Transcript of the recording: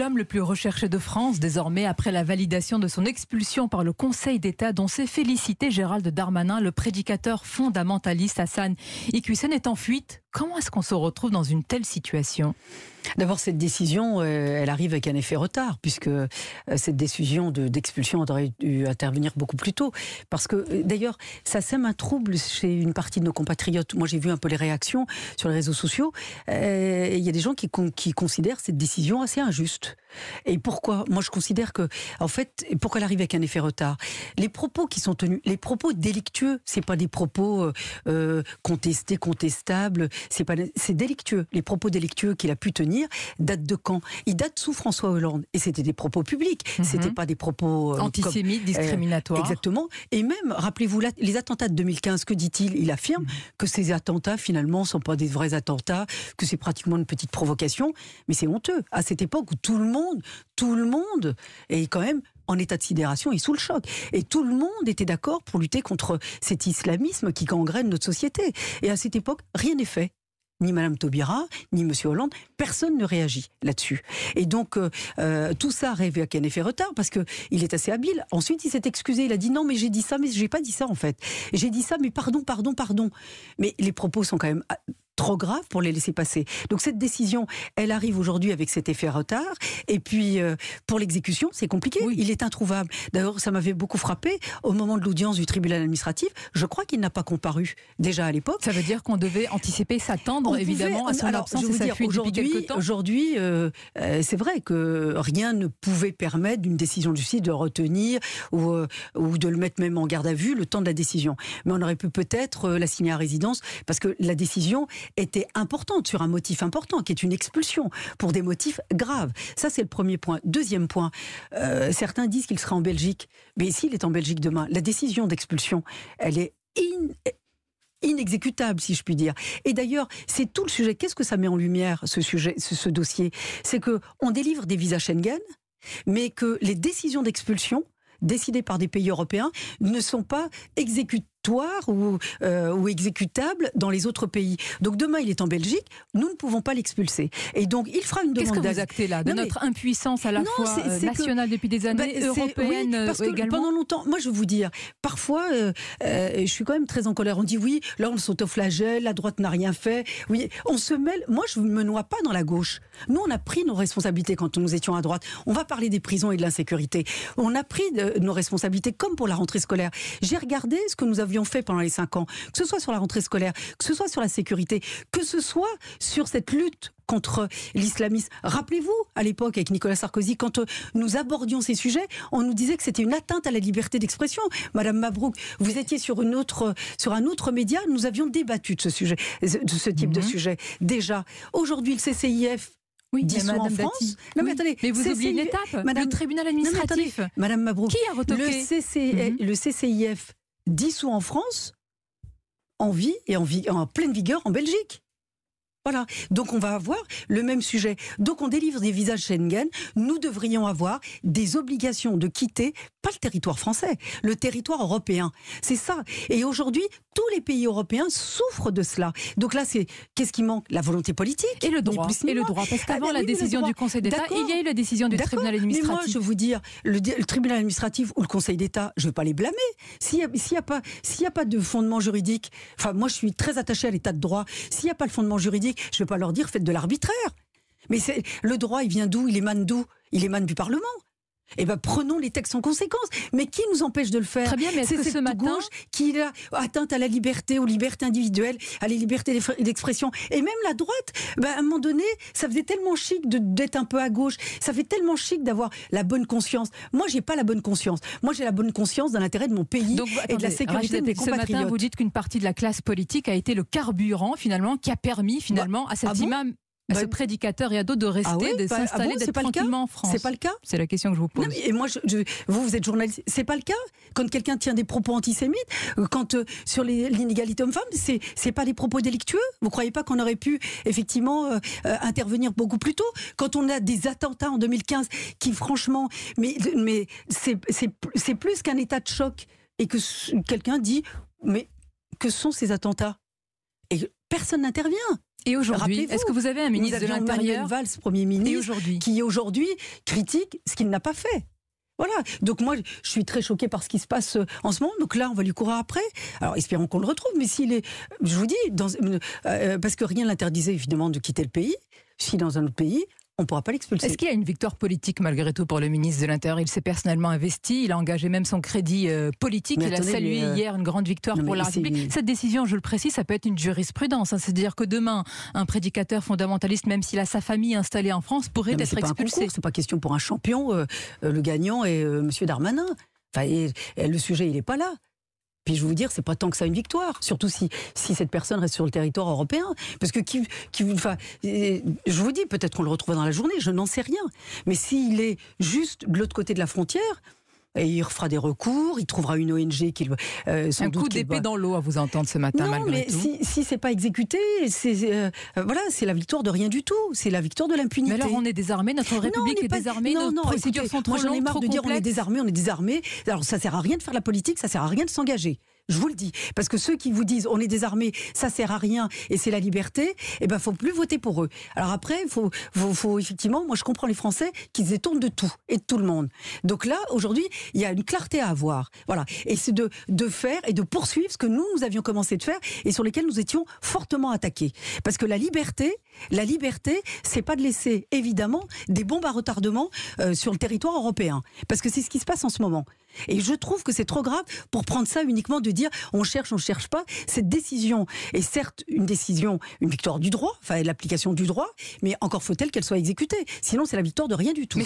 L'homme le plus recherché de France, désormais, après la validation de son expulsion par le Conseil d'État, dont s'est félicité Gérald Darmanin, le prédicateur fondamentaliste Hassan Iquioussen est en fuite. Comment est-ce qu'on se retrouve dans une telle situation ? D'abord, cette décision, elle arrive avec un effet retard, puisque cette décision d'expulsion aurait dû intervenir beaucoup plus tôt. Parce que, d'ailleurs, ça sème un trouble chez une partie de nos compatriotes. Moi, j'ai vu un peu les réactions sur les réseaux sociaux. Il y a des gens qui considèrent cette décision assez injuste. Et pourquoi ? Moi, je considère que, en fait, pourquoi elle arrive avec un effet retard ? Les propos qui sont tenus, les propos délictueux, c'est pas des propos contestés, contestables, c'est délictueux. Les propos délictueux qu'il a pu tenir datent de quand ? Ils datent sous François Hollande. Et c'était des propos publics, c'était pas des propos antisémites, discriminatoires. Exactement. Et même, rappelez-vous, les attentats de 2015, que dit-il ? Il affirme que ces attentats, finalement, ne sont pas des vrais attentats, que c'est pratiquement une petite provocation. Mais c'est honteux. À cette époque où tout le monde est quand même en état de sidération et sous le choc. Et tout le monde était d'accord pour lutter contre cet islamisme qui gangrène notre société. Et à cette époque, rien n'est fait. Ni Madame Taubira, ni Monsieur Hollande, personne ne réagit là-dessus. Et donc, tout ça arrive avec un effet retard, parce qu'il est assez habile. Ensuite, il s'est excusé, il a dit non, mais j'ai dit ça, mais j'ai pas dit ça en fait. J'ai dit ça, mais pardon. Mais les propos sont quand même trop grave pour les laisser passer. Donc cette décision, elle arrive aujourd'hui avec cet effet retard. Et puis, pour l'exécution, c'est compliqué. Oui. Il est introuvable. D'ailleurs, ça m'avait beaucoup frappé. Au moment de l'audience du tribunal administratif, je crois qu'il n'a pas comparu déjà à l'époque. Ça veut dire qu'on devait anticiper, s'attendre évidemment à son absence et sa fuite depuis quelque temps. Aujourd'hui, c'est vrai que rien ne pouvait permettre d'une décision de justice de retenir ou de le mettre même en garde à vue le temps de la décision. Mais on aurait pu peut-être l'assigner à résidence, parce que la décision était importante sur un motif important, qui est une expulsion, pour des motifs graves. Ça, c'est le premier point. Deuxième point, certains disent qu'il sera en Belgique. Mais s'il est en Belgique demain, la décision d'expulsion, elle est inexécutable, si je puis dire. Et d'ailleurs, c'est tout le sujet. Qu'est-ce que ça met en lumière, ce dossier ? C'est qu'on délivre des visas Schengen, mais que les décisions d'expulsion décidées par des pays européens ne sont pas exécutées ou exécutable dans les autres pays. Donc demain, il est en Belgique, nous ne pouvons pas l'expulser. Et donc, il fera une demande d'asile. Qu'est-ce que vous actez là ? De notre impuissance à la fois nationale depuis des années, européenne parce que également. Pendant longtemps, moi je vais vous dire, parfois, je suis quand même très en colère. On dit oui, là on s'autoflagelle, la droite n'a rien fait. Oui, on se mêle. Moi, je ne me noie pas dans la gauche. Nous, on a pris nos responsabilités quand nous étions à droite. On va parler des prisons et de l'insécurité. On a pris nos responsabilités, comme pour la rentrée scolaire. J'ai regardé ce que nous avions fait pendant les 5 ans, que ce soit sur la rentrée scolaire, que ce soit sur la sécurité, que ce soit sur cette lutte contre l'islamisme. Rappelez-vous, à l'époque, avec Nicolas Sarkozy, quand nous abordions ces sujets, on nous disait que c'était une atteinte à la liberté d'expression. Madame Mabrouk, vous étiez sur un autre média, nous avions débattu de ce type de sujet. Déjà, aujourd'hui, le CCIF, dissous en France. Non, mais attendez, mais vous oubliez une étape, le tribunal administratif. Madame Mabrouk, qui a retoqué le CCIF dissous en France, en vie et en pleine vigueur en Belgique. Voilà. Donc on va avoir le même sujet. Donc on délivre des visas Schengen. Nous devrions avoir des obligations de quitter, pas le territoire français, le territoire européen. C'est ça. Et aujourd'hui, tous les pays européens souffrent de cela. Donc là, qu'est-ce qui manque ? La volonté politique. Et le droit. Parce qu'avant la décision du Conseil d'État, il y a eu la décision du tribunal administratif. Mais moi, je veux dire, le tribunal administratif ou le Conseil d'État, je ne veux pas les blâmer. S'il y a pas de fondement juridique, enfin moi je suis très attachée à l'état de droit, s'il n'y a pas le fondement juridique, je ne vais pas leur dire faites de l'arbitraire. Mais le droit, il vient d'où ? Il émane d'où ? Il émane du Parlement. Eh bien, prenons les textes en conséquence. Mais qui nous empêche de le faire ? Très bien, mais est-ce que ce matin, gauche qui a atteinte à la liberté, aux libertés individuelles, à la liberté d'expression, et même la droite, à un moment donné, ça faisait tellement chic d'être un peu à gauche, ça fait tellement chic d'avoir la bonne conscience. Moi, j'ai pas la bonne conscience. Moi, j'ai la bonne conscience dans l'intérêt de mon pays. Donc, et de la sécurité de mes compatriotes. Ce matin, vous dites qu'une partie de la classe politique a été le carburant, finalement, qui a permis, à cet imam, à ce prédicateur et à d'autres de rester, de s'installer, d'être tranquillement en France. C'est pas le cas. C'est la question que je vous pose. Non, et moi, vous êtes journaliste. C'est pas le cas. Quand quelqu'un tient des propos antisémites, quand sur l'inégalité homme-femme, c'est pas des propos délictueux. Vous croyez pas qu'on aurait pu effectivement intervenir beaucoup plus tôt ? Quand on a des attentats en 2015 qui, franchement, mais c'est plus qu'un état de choc, et que quelqu'un dit, mais que sont ces attentats ? Et personne n'intervient. Et aujourd'hui, est-ce que vous avez un ministre de l'Intérieur, Manuel Valls, Premier ministre, qui aujourd'hui critique ce qu'il n'a pas fait? Voilà, donc moi je suis très choquée par ce qui se passe en ce moment, donc là on va lui courir après, alors espérons qu'on le retrouve, mais s'il est, je vous dis, parce que rien ne l'interdisait évidemment de quitter le pays, si dans un autre pays, on ne pourra pas l'expulser. Est-ce qu'il y a une victoire politique malgré tout pour le ministre de l'Intérieur? Il s'est personnellement investi, il a engagé même son crédit politique, il a salué hier une grande victoire pour la République. Cette décision, je le précise, ça peut être une jurisprudence, hein. C'est-à-dire que demain, un prédicateur fondamentaliste, même s'il a sa famille installée en France, pourrait être expulsé. C'est pas question pour un champion, le gagnant est M. Darmanin. Enfin, et le sujet, il n'est pas là. Puis je vais vous dire, c'est pas tant que ça une victoire, surtout si cette personne reste sur le territoire européen. Parce que je vous dis, peut-être qu'on le retrouve dans la journée, je n'en sais rien. Mais s'il est juste de l'autre côté de la frontière, et il fera des recours, il trouvera une ONG qui sans un doute coup d'épée dans l'eau à vous entendre ce matin, non, malgré mais tout. Si c'est pas exécuté, c'est la victoire de rien du tout. C'est la victoire de l'impunité. Mais alors on est désarmé, notre République est désarmée, nos procédures sont trop longues, j'en ai marre trop de dire on est désarmé. Alors ça sert à rien de faire de la politique, ça sert à rien de s'engager. Je vous le dis, parce que ceux qui vous disent on est désarmé, ça sert à rien et c'est la liberté, faut plus voter pour eux. Alors après, faut effectivement, moi je comprends les Français qui se détournent de tout et de tout le monde. Donc là, aujourd'hui, il y a une clarté à avoir. Voilà. Et c'est de faire et de poursuivre ce que nous avions commencé de faire et sur lesquels nous étions fortement attaqués. Parce que la liberté, c'est pas de laisser évidemment des bombes à retardement sur le territoire européen. Parce que c'est ce qui se passe en ce moment. Et je trouve que c'est trop grave pour prendre ça uniquement de dire on cherche pas. Cette décision est certes une victoire du droit, l'application du droit, mais encore faut-elle qu'elle soit exécutée. Sinon c'est la victoire de rien du tout.